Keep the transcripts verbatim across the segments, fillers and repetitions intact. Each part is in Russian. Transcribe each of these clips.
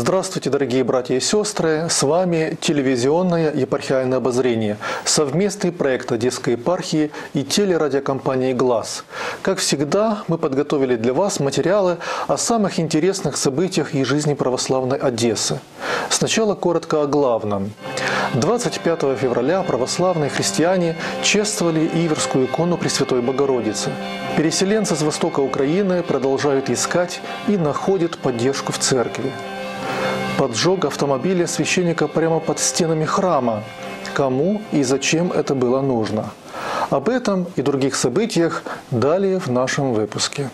Здравствуйте, дорогие братья и сестры! С вами телевизионное епархиальное обозрение, совместный проект Одесской епархии и телерадиокомпании «Глаз». Как всегда, мы подготовили для вас материалы о самых интересных событиях и жизни православной Одессы. Сначала коротко о главном. двадцать пятого февраля православные христиане чествовали Иверскую икону Пресвятой Богородицы. Переселенцы с востока Украины продолжают искать и находят поддержку в церкви. Поджог автомобиля священника прямо под стенами храма. Кому и зачем это было нужно? Об этом и других событиях далее в нашем выпуске.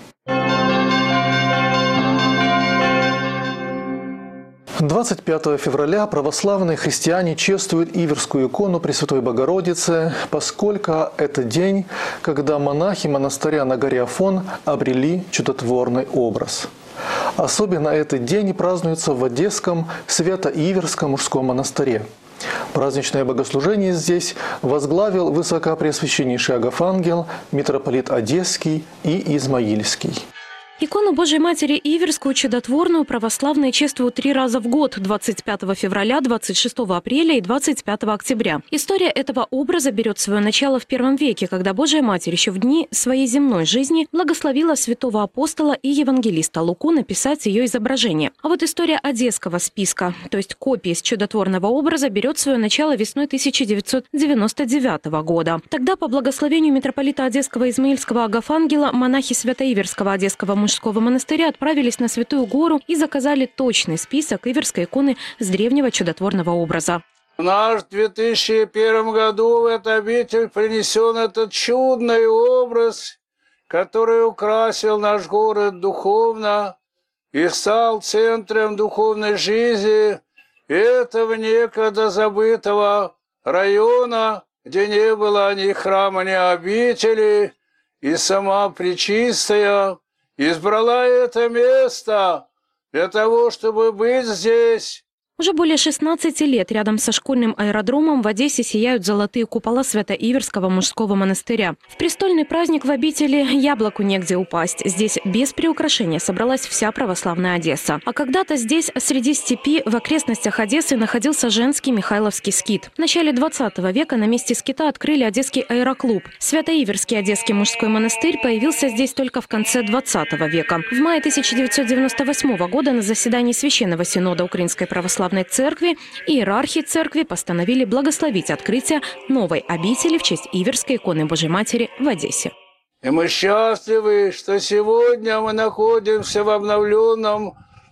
двадцать пятого февраля православные христиане чествуют Иверскую икону Пресвятой Богородицы, поскольку это день, когда монахи монастыря на горе Афон обрели чудотворный образ. Особенно этот день празднуется в Одесском Свято-Иверском мужском монастыре. Праздничное богослужение здесь возглавил высокопреосвященнейший Агафангел, митрополит Одесский и Измаильский. Икону Божией Матери Иверскую чудотворную православные чествуют три раза в год – двадцать пятого февраля, двадцать шестого апреля и двадцать пятого октября. История этого образа берет свое начало в первом веке, когда Божия Матерь еще в дни своей земной жизни благословила святого апостола и евангелиста Луку написать ее изображение. А вот история одесского списка, то есть копии с чудотворного образа, берет свое начало весной тысяча девятьсот девяносто девятого года. Тогда по благословению митрополита Одесского Измаильского Агафангела монахи Свято-Иверского Одесского мужского монастыря отправились на Святую Гору и заказали точный список Иверской иконы с древнего чудотворного образа. В наш две тысячи первом году в эту обитель принесен этот чудный образ, который украсил наш город духовно и стал центром духовной жизни этого некогда забытого района, где не было ни храма, ни обители, и сама Пречистая избрала это место для того, чтобы быть здесь. Уже более шестнадцати лет рядом со школьным аэродромом в Одессе сияют золотые купола Свято-Иверского мужского монастыря. В престольный праздник в обители яблоку негде упасть. Здесь без приукрашения собралась вся православная Одесса. А когда-то здесь, среди степи, в окрестностях Одессы находился женский Михайловский скит. В начале двадцатого века на месте скита открыли Одесский аэроклуб. Свято-Иверский Одесский мужской монастырь появился здесь только в конце двадцатого века. В мае тысяча девятьсот девяносто восьмого года на заседании Священного Синода Украинской православной церкви иерархи церкви постановили благословить открытие новой обители в честь Иверской иконы Божией Матери в Одессе. И мы счастливы, что сегодня мы находимся в обновленном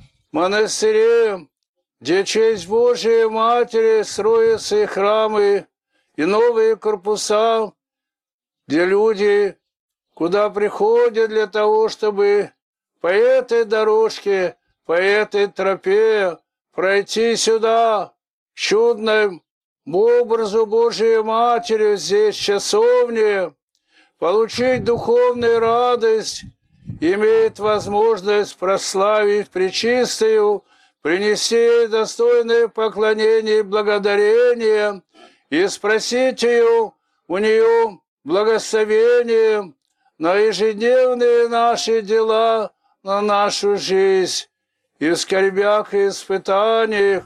монастыре, где в честь Божией Матери строятся и храмы, и новые корпуса, где люди, куда приходят для того, чтобы по этой дорожке, по этой тропе пройти сюда, к чудному образу Божией Матери здесь, в часовне, получить духовную радость, имеет возможность прославить Пречистую, принести достойное поклонение и благодарение и спросить ее, у нее благословение на ежедневные наши дела, на нашу жизнь. И в скорбях и испытаниях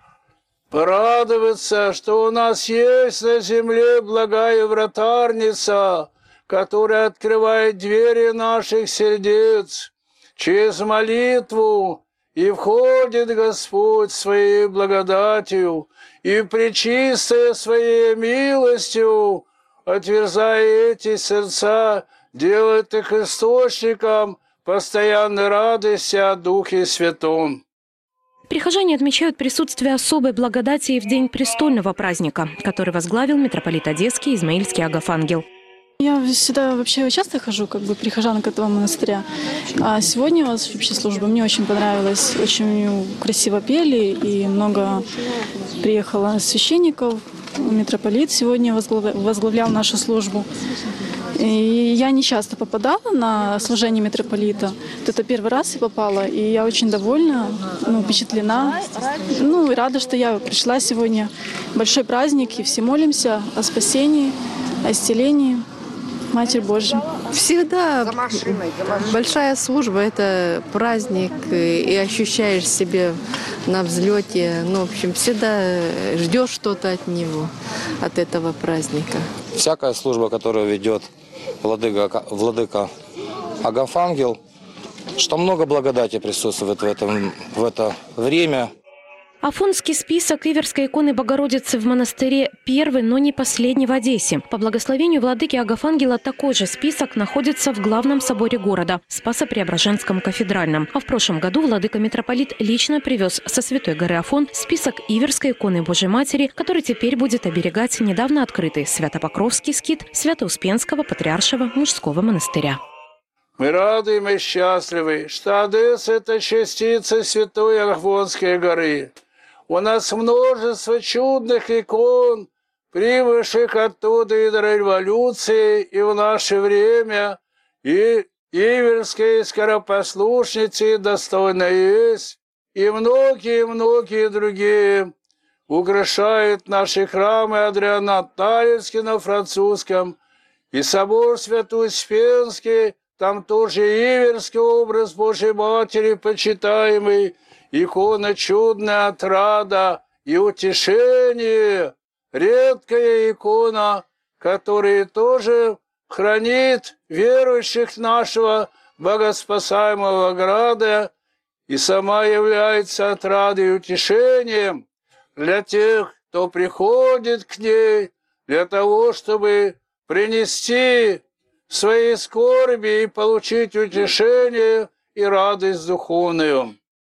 порадоваться, что у нас есть на земле благая вратарница, которая открывает двери наших сердец. Через молитву и входит Господь своей благодатью, и пречистая своей милостью, отверзая эти сердца, делает их источником постоянной радости о Духе Святом. Прихожане отмечают присутствие особой благодати и в день престольного праздника, который возглавил митрополит Одесский Измаильский Агафангел. Я сюда вообще часто хожу, как бы прихожанка этого монастыря. А сегодня у вас вообще служба. Мне очень понравилось. Очень красиво пели и много приехало священников. Митрополит сегодня возглавлял нашу службу. И я не часто попадала на служение митрополита. Это первый раз я попала, и я очень довольна, ну, впечатлена. Ну, и рада, что я пришла сегодня. Большой праздник, и все молимся о спасении, о исцелении. Матерь Божья. Всегда большая служба – это праздник, и ощущаешь себя на взлете. Ну, в общем, всегда ждешь что-то от него, от этого праздника. Всякая служба, которую ведет владыка, владыка Агафангел, что много благодати присутствует в, этом, в это время. Афонский список Иверской иконы Богородицы в монастыре первый, но не последний в Одессе. По благословению владыки Агафангела такой же список находится в главном соборе города – Спасо-Преображенском кафедральном. А в прошлом году владыка-митрополит лично привез со Святой горы Афон список Иверской иконы Божьей Матери, который теперь будет оберегать недавно открытый Свято-Покровский скит Свято-Успенского Патриаршего мужского монастыря. Мы рады и мы счастливы, что Одесса – это частица Святой Афонской горы. У нас множество чудных икон, прибывших оттуда и до революции, и в наше время, и Иверские скоропослушницы достойно есть, и многие-многие другие украшают наши храмы Адриано-Талицкий на французском, и собор Свято-Успенский, там тоже Иверский образ Божьей Матери почитаемый, икона чудная отрада и утешение, редкая икона, которая тоже хранит верующих нашего богоспасаемого града и сама является отрадой и утешением для тех, кто приходит к ней, для того, чтобы принести свои скорби и получить утешение и радость духовную.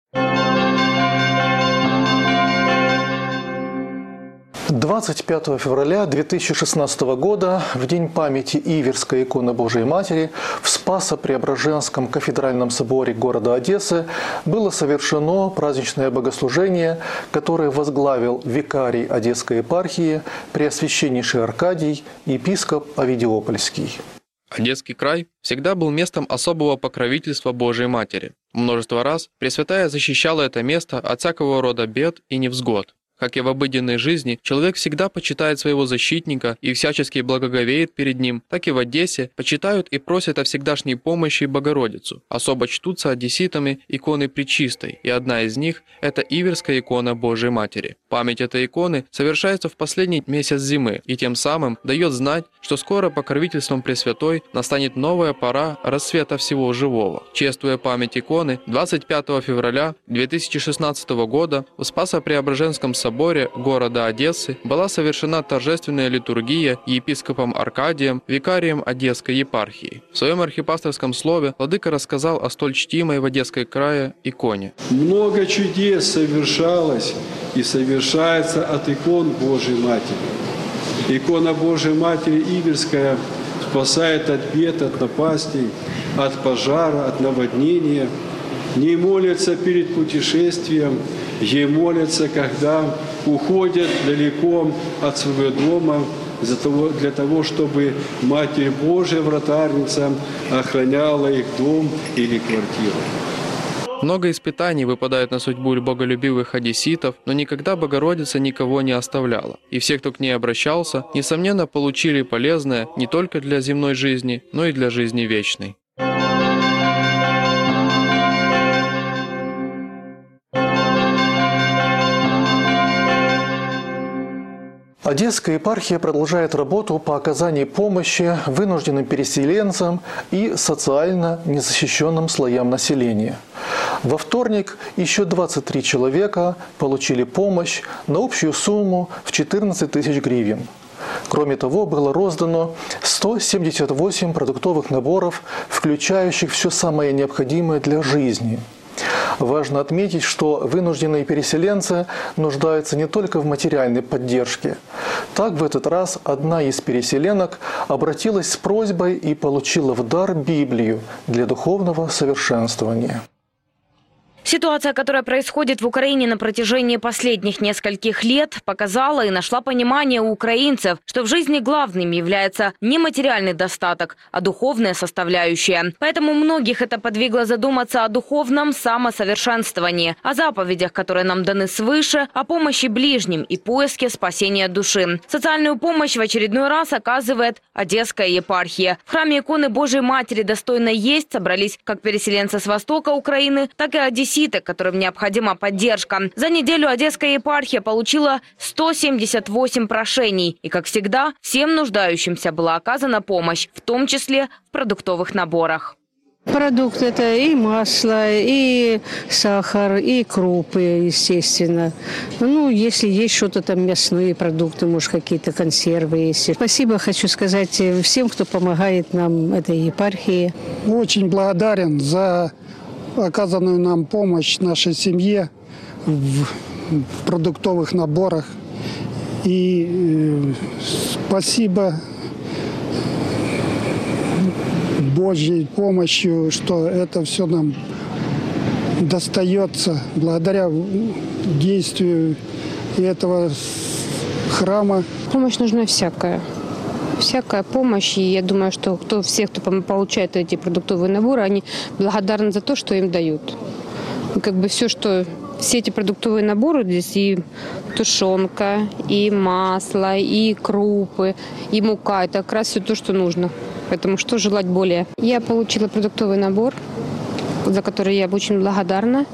двадцать пятого февраля две тысячи шестнадцатого года, в день памяти Иверской иконы Божией Матери, в Спасо-Преображенском кафедральном соборе города Одессы было совершено праздничное богослужение, которое возглавил викарий Одесской епархии Преосвященнейший Аркадий, епископ Овидиопольский. Одесский край всегда был местом особого покровительства Божией Матери. Множество раз Пресвятая защищала это место от всякого рода бед и невзгод. Как и в обыденной жизни, человек всегда почитает своего защитника и всячески благоговеет перед ним, так и в Одессе почитают и просят о всегдашней помощи Богородицу. Особо чтутся одесситами иконы Пречистой, и одна из них – это Иверская икона Божией Матери. Память этой иконы совершается в последний месяц зимы и тем самым дает знать, что скоро покровительством Пресвятой настанет новая пора расцвета всего живого. Чествуя память иконы, двадцать пятого февраля две тысячи шестнадцатого года в Спасо-Преображенском соборе города Одессы была совершена торжественная литургия епископом Аркадием, викарием Одесской епархии. В своем архипасторском слове владыка рассказал о столь чтимой в Одесской крае иконе. Много чудес совершалось и совершается от икон Божией Матери. Икона Божией Матери Иверская спасает от бед, от напастей, от пожара, от наводнения. Не молятся перед путешествием, ей молятся, когда уходят далеко от своего дома, для того, чтобы Матерь Божия, вратарница, охраняла их дом или квартиру. Много испытаний выпадает на судьбу боголюбивых одесситов, но никогда Богородица никого не оставляла. И все, кто к ней обращался, несомненно, получили полезное не только для земной жизни, но и для жизни вечной. Одесская епархия продолжает работу по оказанию помощи вынужденным переселенцам и социально незащищенным слоям населения. Во вторник еще двадцать три человека получили помощь на общую сумму в четырнадцать тысяч гривен. Кроме того, было роздано сто семьдесят восемь продуктовых наборов, включающих все самое необходимое для жизни. Важно отметить, что вынужденные переселенцы нуждаются не только в материальной поддержке. Так, в этот раз одна из переселенок обратилась с просьбой и получила в дар Библию для духовного совершенствования. Ситуация, которая происходит в Украине на протяжении последних нескольких лет, показала и нашла понимание у украинцев, что в жизни главным является не материальный достаток, а духовная составляющая. Поэтому многих это подвигло задуматься о духовном самосовершенствовании, о заповедях, которые нам даны свыше, о помощи ближним и поиске спасения души. Социальную помощь в очередной раз оказывает Одесская епархия. В храме иконы Божией Матери «Достойно есть» собрались как переселенцы с востока Украины, так и одесситы, которым необходима поддержка. За неделю Одесская епархия получила сто семьдесят восемь прошений. И, как всегда, всем нуждающимся была оказана помощь, в том числе в продуктовых наборах. Продукты – это и масло, и сахар, и крупы, естественно. Ну, если есть что-то там, мясные продукты, может, какие-то консервы есть. Спасибо хочу сказать всем, кто помогает нам, этой епархии. Очень благодарен за оказанную нам помощь нашей семье в продуктовых наборах. И э, спасибо Божьей помощью, что это все нам достается благодаря действию этого храма. Помощь нужна всякая. Всякая помощь. И я думаю, что кто, все, кто получает эти продуктовые наборы, они благодарны за то, что им дают. И как бы все, что... Все эти продуктовые наборы, здесь и тушенка, и масло, и крупы, и мука. Это как раз все то, что нужно. Поэтому что желать более? Я получила продуктовый набор, за который я очень благодарна.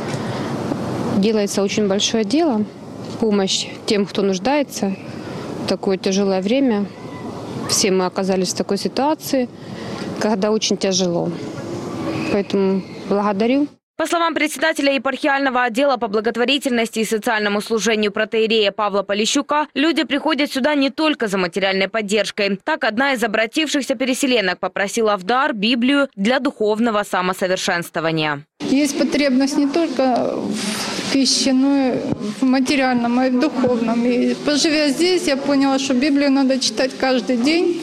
Делается очень большое дело. Помощь тем, кто нуждается в такое тяжелое время. Все мы оказались в такой ситуации, когда очень тяжело. Поэтому благодарю. По словам председателя епархиального отдела по благотворительности и социальному служению протоиерея Павла Полищука, люди приходят сюда не только за материальной поддержкой. Так, одна из обратившихся переселенок попросила в дар Библию для духовного самосовершенствования. Есть потребность не только в пище, но и в материальном, и в духовном. И поживя здесь, я поняла, что Библию надо читать каждый день.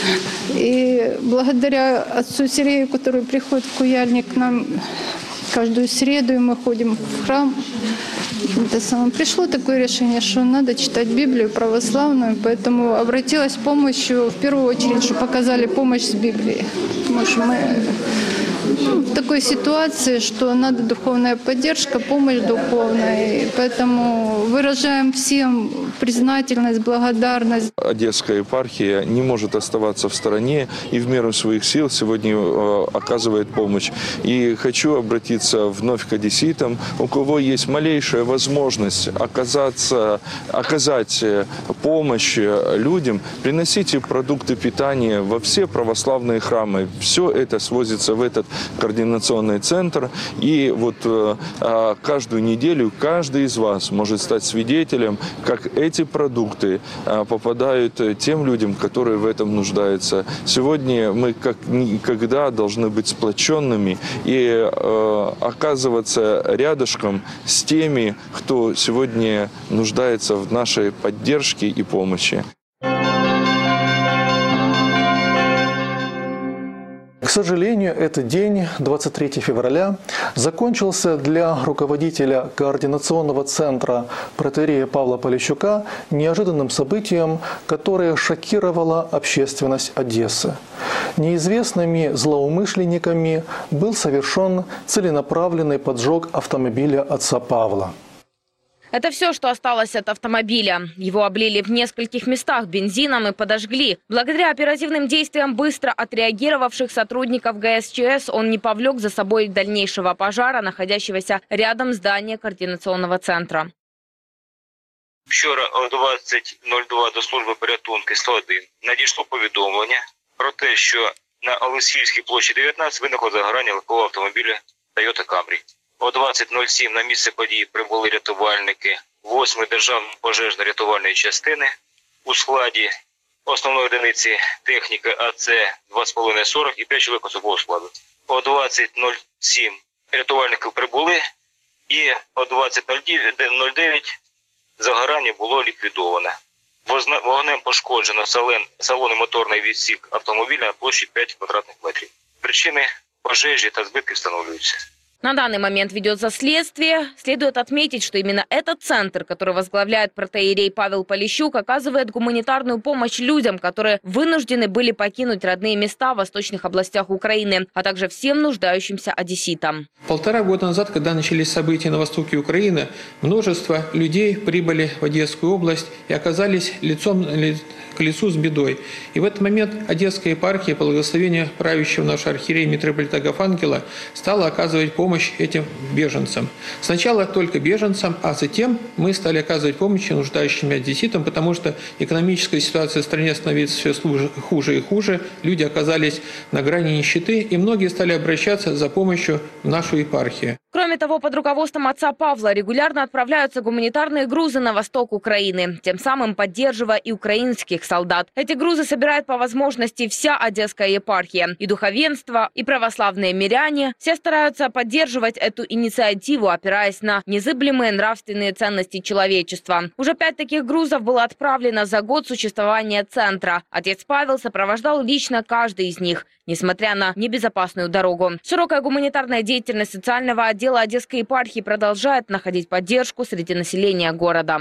И благодаря отцу Сергею, который приходит в Куяльник к нам каждую среду, и мы ходим в храм. Это самое. Пришло такое решение, что надо читать Библию православную, поэтому обратилась с помощью, в первую очередь, что показали помощь с Библией. Потому что мы ну, в такой ситуации, что надо духовная поддержка, помощь духовная. И поэтому выражаем всем признательность, благодарность. Одесская епархия не может оставаться в стороне и в меру своих сил сегодня э, оказывает помощь. И хочу обратиться вновь к одесситам, у кого есть малейшая возможность оказаться, оказать помощь людям, приносите продукты питания во все православные храмы. Все это свозится в этот координационный центр. И вот э, каждую неделю каждый из вас может стать свидетелем, как эти продукты э, попадают тем людям, которые в этом нуждаются. Сегодня мы как никогда должны быть сплоченными и э, оказываться рядышком с теми, кто сегодня нуждается в нашей поддержке и помощи. К сожалению, этот день, двадцать третьего февраля, закончился для руководителя координационного центра протоиерея Павла Полищука неожиданным событием, которое шокировало общественность Одессы. Неизвестными злоумышленниками был совершен целенаправленный поджог автомобиля отца Павла. Это все, что осталось от автомобиля. Его облили в нескольких местах бензином и подожгли. Благодаря оперативным действиям быстро отреагировавших сотрудников гэ эс че эс он не повлек за собой дальнейшего пожара, находящегося рядом здания координационного центра. Вчора о двадцять нуль два до служби порятунку сто один надійшло повідомлення про те, що на Олексіївській площі дев'ятнадцять виникло загорання легкого автомобіля Toyota Camry. О двадцять нуль сім на місце події прибули рятувальники восьмої державної пожежно-рятувальної частини у складі основної одиниці техніки а це двадцять п'ять сорок і п'ять чоловік особового складу. О двадцять нуль сім рятувальники прибули і о двадцять нуль дев'ять загорання було ліквідоване. Вогнем пошкоджено салон, салон і моторний відсік автомобіля на площі п'ять квадратних метрів. Причини пожежі та збитки встановлюються. На данный момент ведется следствие. Следует отметить, что именно этот центр, который возглавляет протоиерей Павел Полищук, оказывает гуманитарную помощь людям, которые вынуждены были покинуть родные места в восточных областях Украины, а также всем нуждающимся одесситам. Полтора года назад, когда начались события на востоке Украины, множество людей прибыли в Одесскую область и оказались лицом к лицу с бедой. И в этот момент Одесская епархия, по благословению правящего нашего архиерея митрополита Агафангела, стала оказывать помощь этим беженцам. Сначала только беженцам, а затем мы стали оказывать помощь нуждающимся одесситам, потому что экономическая ситуация в стране становится все хуже и хуже. Люди оказались на грани нищеты, и многие стали обращаться за помощью в нашу епархию. Кроме того, под руководством отца Павла регулярно отправляются гуманитарные грузы на восток Украины, тем самым поддерживая и украинских солдат. Эти грузы собирает по возможности вся Одесская епархия. И духовенство, и православные миряне. Все стараются поддерживать эту инициативу, опираясь на незыблемые нравственные ценности человечества. Уже пять таких грузов было отправлено за год существования центра. Отец Павел сопровождал лично каждый из них, несмотря на небезопасную дорогу. Широкая гуманитарная деятельность социального отдела Одесской епархии продолжает находить поддержку среди населения города.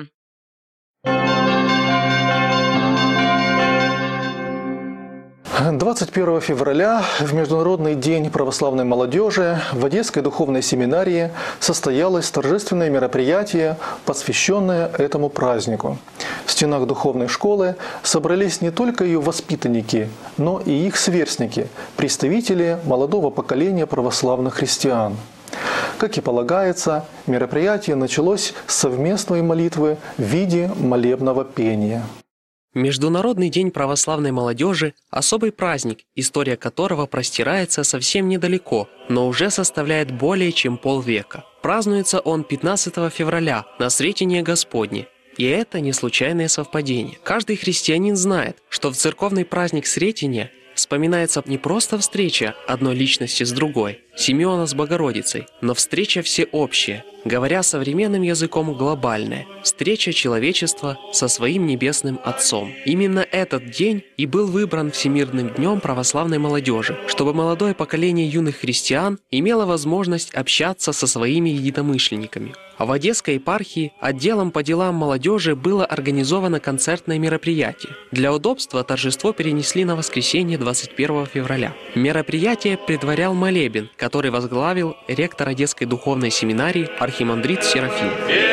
двадцать первого февраля, в Международный день православной молодежи, в Одесской духовной семинарии состоялось торжественное мероприятие, посвященное этому празднику. В стенах духовной школы собрались не только ее воспитанники, но и их сверстники, представители молодого поколения православных христиан. Как и полагается, мероприятие началось с совместной молитвы в виде молебного пения. Международный день православной молодежи – особый праздник, история которого простирается совсем недалеко, но уже составляет более чем полвека. Празднуется он пятнадцатого февраля, на Сретение Господне. И это не случайное совпадение. Каждый христианин знает, что в церковный праздник Сретения вспоминается не просто встреча одной личности с другой, Симеона с Богородицей, но встреча всеобщая, говоря современным языком глобальная, встреча человечества со своим небесным Отцом. Именно этот день и был выбран Всемирным днем православной молодежи, чтобы молодое поколение юных христиан имело возможность общаться со своими единомышленниками. А в Одесской епархии отделом по делам молодежи было организовано концертное мероприятие. Для удобства торжество перенесли на воскресенье двадцать первого февраля. Мероприятие предварял молебен, который возглавил ректор Одесской духовной семинарии архимандрит Серафим.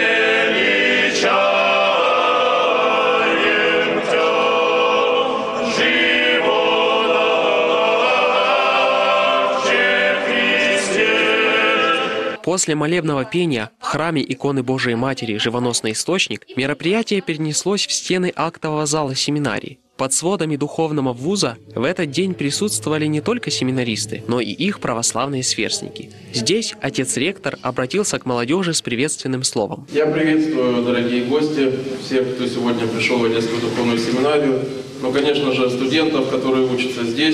После молебного пения в храме иконы Божией Матери «Живоносный источник» мероприятие перенеслось в стены актового зала семинарии. Под сводами духовного вуза в этот день присутствовали не только семинаристы, но и их православные сверстники. Здесь отец-ректор обратился к молодежи с приветственным словом. Я приветствую, дорогие гости, всех, кто сегодня пришел в Одесскую духовную семинарию, ну, конечно же, студентов, которые учатся здесь.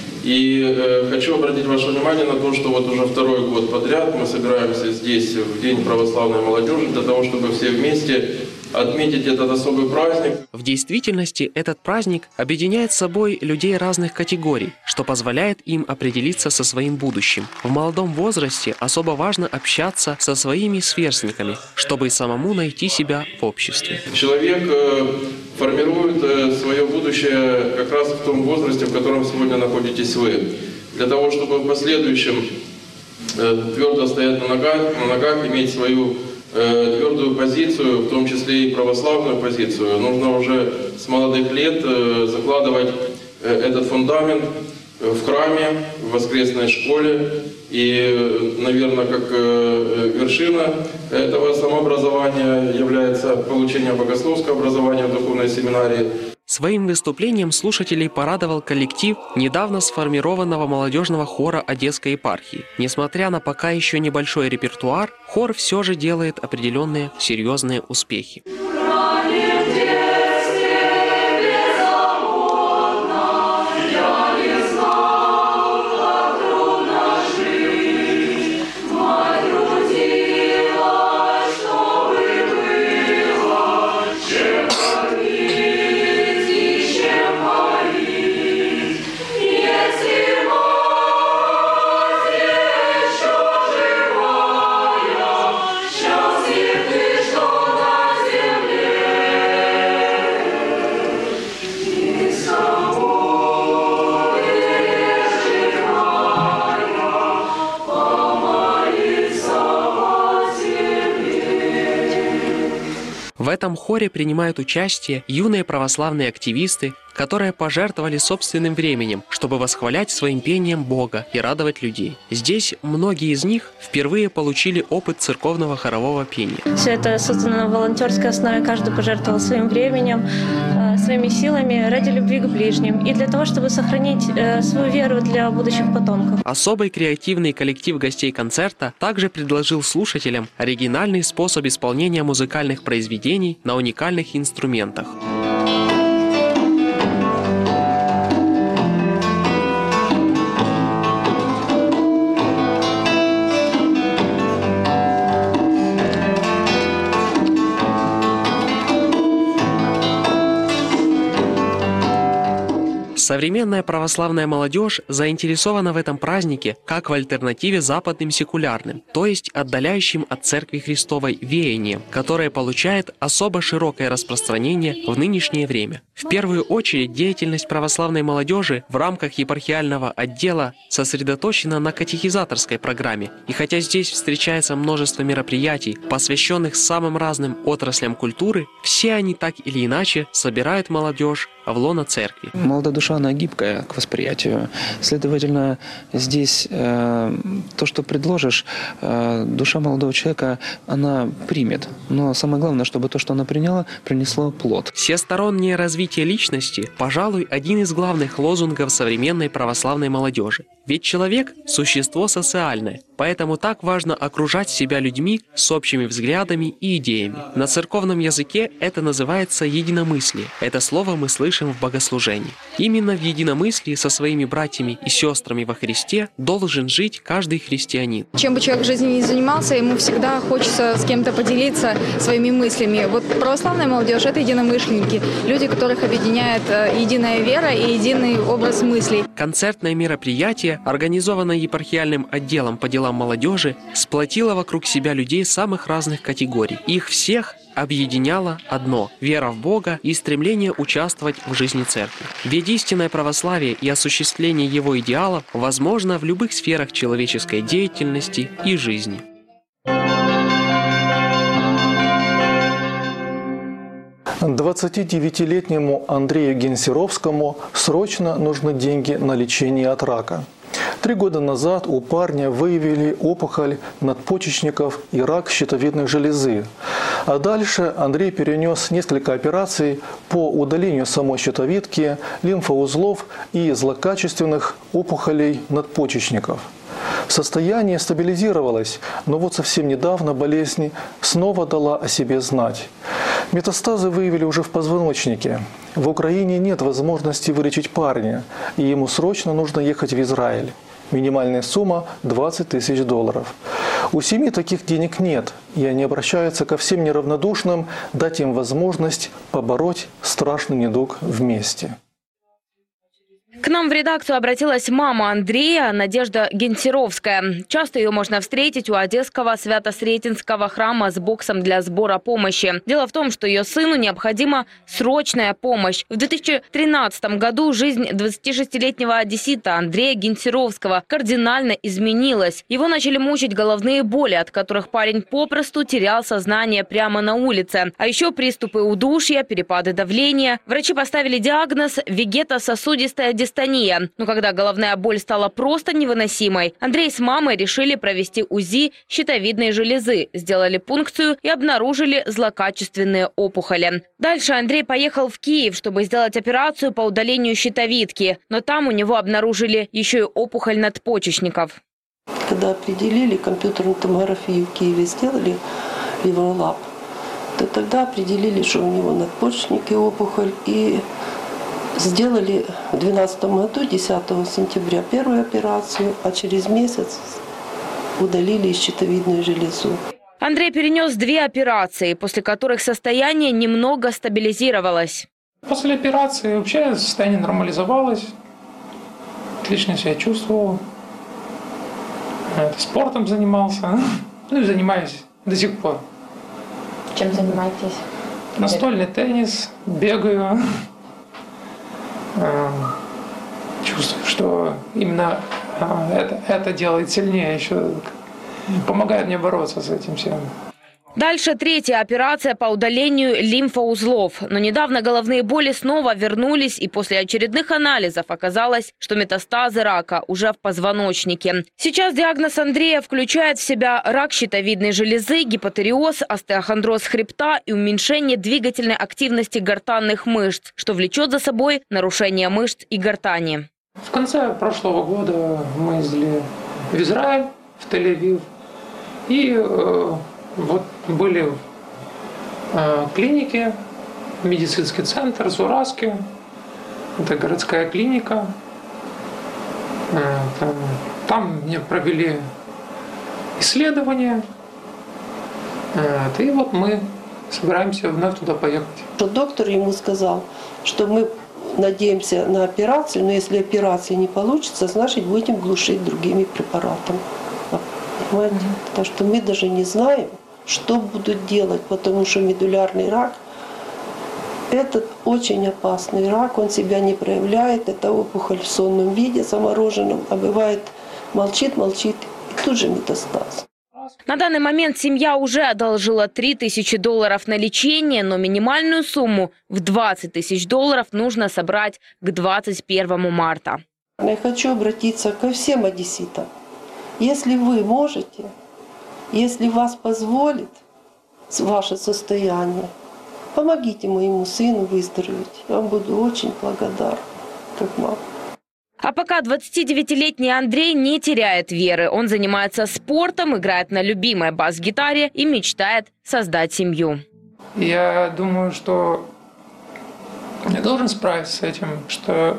И э, хочу обратить ваше внимание на то, что вот уже второй год подряд мы собираемся здесь в День православной молодежи для того, чтобы все вместе отметить этот особый праздник. В действительности этот праздник объединяет с собой людей разных категорий, что позволяет им определиться со своим будущим. В молодом возрасте особо важно общаться со своими сверстниками, чтобы самому найти себя в обществе. Человек э, формирует э, свое будущее как раз в том возрасте, в котором сегодня находитесь вы. Для того, чтобы в последующем э, твердо стоять на ногах, на ногах, иметь свою твердую позицию, в том числе и православную позицию, нужно уже с молодых лет закладывать этот фундамент в храме, в воскресной школе. И, наверное, как вершина этого самообразования является получение богословского образования в духовной семинарии. Своим выступлением слушателей порадовал коллектив недавно сформированного молодежного хора Одесской епархии. Несмотря на пока еще небольшой репертуар, хор все же делает определенные серьезные успехи. Если мать еще жива, этом хоре принимают участие юные православные активисты, которые пожертвовали собственным временем, чтобы восхвалять своим пением Бога и радовать людей. Здесь многие из них впервые получили опыт церковного хорового пения. Все это создано на волонтерской основе, каждый пожертвовал своим временем, своими силами ради любви к ближним и для того, чтобы сохранить свою веру для будущих потомков. Особый креативный коллектив гостей концерта также предложил слушателям оригинальный способ исполнения музыкальных произведений на уникальных инструментах. Современная православная молодежь заинтересована в этом празднике как в альтернативе западным секулярным, то есть отдаляющим от Церкви Христовой веяниям, которое получает особо широкое распространение в нынешнее время. В первую очередь деятельность православной молодежи в рамках епархиального отдела сосредоточена на катехизаторской программе, и хотя здесь встречается множество мероприятий, посвященных самым разным отраслям культуры, все они так или иначе собирают молодежь в лоно церкви. Молодая душа, она гибкая к восприятию. Следовательно, здесь э, то, что предложишь, э, душа молодого человека, она примет. Но самое главное, чтобы то, что она приняла, принесло плод. Всестороннее развитие личности, пожалуй, один из главных лозунгов современной православной молодежи. Ведь человек – существо социальное, поэтому так важно окружать себя людьми с общими взглядами и идеями. На церковном языке это называется единомыслие. Это слово мы слышим в богослужении. Именно в единомыслии со своими братьями и сестрами во Христе должен жить каждый христианин. Чем бы человек в жизни ни занимался, ему всегда хочется с кем-то поделиться своими мыслями. Вот православная молодежь – это единомышленники, люди, которых объединяет единая вера и единый образ мыслей. Концертное мероприятие, организованное епархиальным отделом по делам молодежи, сплотило вокруг себя людей самых разных категорий. Их всех объединяло одно – вера в Бога и стремление участвовать в жизни церкви. Ведь истинное православие и осуществление его идеалов возможно в любых сферах человеческой деятельности и жизни. двадцатидевятилетнему Андрею Генсеровскому срочно нужны деньги на лечение от рака. Три года назад у парня выявили опухоль надпочечников и рак щитовидной железы. А дальше Андрей перенес несколько операций по удалению самой щитовидки, лимфоузлов и злокачественных опухолей надпочечников. Состояние стабилизировалось, но вот совсем недавно болезнь снова дала о себе знать. Метастазы выявили уже в позвоночнике. В Украине нет возможности вылечить парня, и ему срочно нужно ехать в Израиль. Минимальная сумма – двадцать тысяч долларов. У семьи таких денег нет, и они обращаются ко всем неравнодушным дать им возможность побороть страшный недуг вместе. К нам в редакцию обратилась мама Андрея, Надежда Генсеровская. Часто ее можно встретить у Одесского Свято-Сретенского храма с боксом для сбора помощи. Дело в том, что ее сыну необходима срочная помощь. В две тысячи тринадцатом году жизнь двадцатишестилетнего одессита Андрея Генсеровского кардинально изменилась. Его начали мучить головные боли, от которых парень попросту терял сознание прямо на улице. А еще приступы удушья, перепады давления. Врачи поставили диагноз вегетососудистая дистония. Но когда головная боль стала просто невыносимой, Андрей с мамой решили провести УЗИ щитовидной железы, сделали пункцию и обнаружили злокачественные опухоли. Дальше Андрей поехал в Киев, чтобы сделать операцию по удалению щитовидки, но там у него обнаружили еще и опухоль надпочечников. Когда определили, компьютерную томографию в Киеве сделали, его лап, то тогда определили, что у него надпочечники опухоль, и сделали в две тысячи двенадцатом году, десятого сентября, первую операцию, а через месяц удалили щитовидную железу. Андрей перенес две операции, после которых состояние немного стабилизировалось. После операции вообще состояние нормализовалось, отлично себя чувствовал, спортом занимался, ну и занимаюсь до сих пор. Чем занимаетесь? Настольный теннис, бегаю. Чувствую, что именно это, это делает сильнее, еще помогает мне бороться с этим всем. Дальше третья операция по удалению лимфоузлов. Но недавно головные боли снова вернулись, и после очередных анализов оказалось, что метастазы рака уже в позвоночнике. Сейчас диагноз Андрея включает в себя рак щитовидной железы, гипотереоз, остеохондроз хребта и уменьшение двигательной активности гортанных мышц, что влечет за собой нарушение мышц и гортани. В конце прошлого года мы ездили в Израиль, в Тель-Авив, и э, вот были в э, клинике, медицинский центр Зураски, это городская клиника. Э, там, там мне провели исследования, э, и вот мы собираемся вновь туда поехать. Доктор ему сказал, что мы надеемся на операцию, но если операция не получится, значит будем глушить другими препаратами. Понимаете? Потому что мы даже не знаем, что будут делать, потому что медулярный рак – это очень опасный рак, он себя не проявляет, это опухоль в сонном виде, замороженном, а бывает молчит, молчит и тут же метастаз. На данный момент семья уже одолжила три тысячи долларов на лечение, но минимальную сумму в двадцать тысяч долларов нужно собрать к двадцать первому марта. Я хочу обратиться ко всем одесситам. Если вы можете, если вас позволит ваше состояние, помогите моему сыну выздороветь. Я вам буду очень благодарна, как мама. А пока двадцатидевятилетний Андрей не теряет веры. Он занимается спортом, играет на любимой бас-гитаре и мечтает создать семью. Я думаю, что я должен справиться с этим, что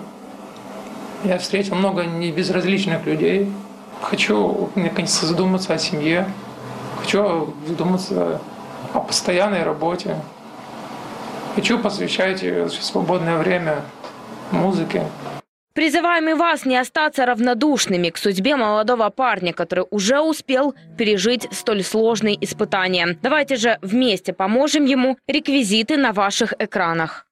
я встретил много небезразличных людей. Хочу, наконец-то, задуматься о семье. Хочу задуматься о постоянной работе. Хочу посвящать свободное время музыке. Призываем и вас не остаться равнодушными к судьбе молодого парня, который уже успел пережить столь сложные испытания. Давайте же вместе поможем ему. Реквизиты на ваших экранах.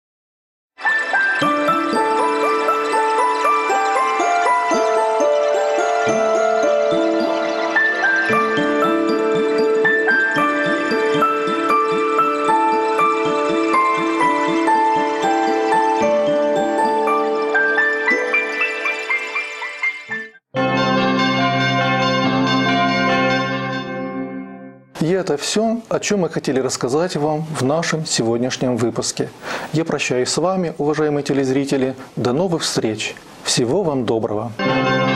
И это все, о чем мы хотели рассказать вам в нашем сегодняшнем выпуске. Я прощаюсь с вами, уважаемые телезрители. До новых встреч. Всего вам доброго.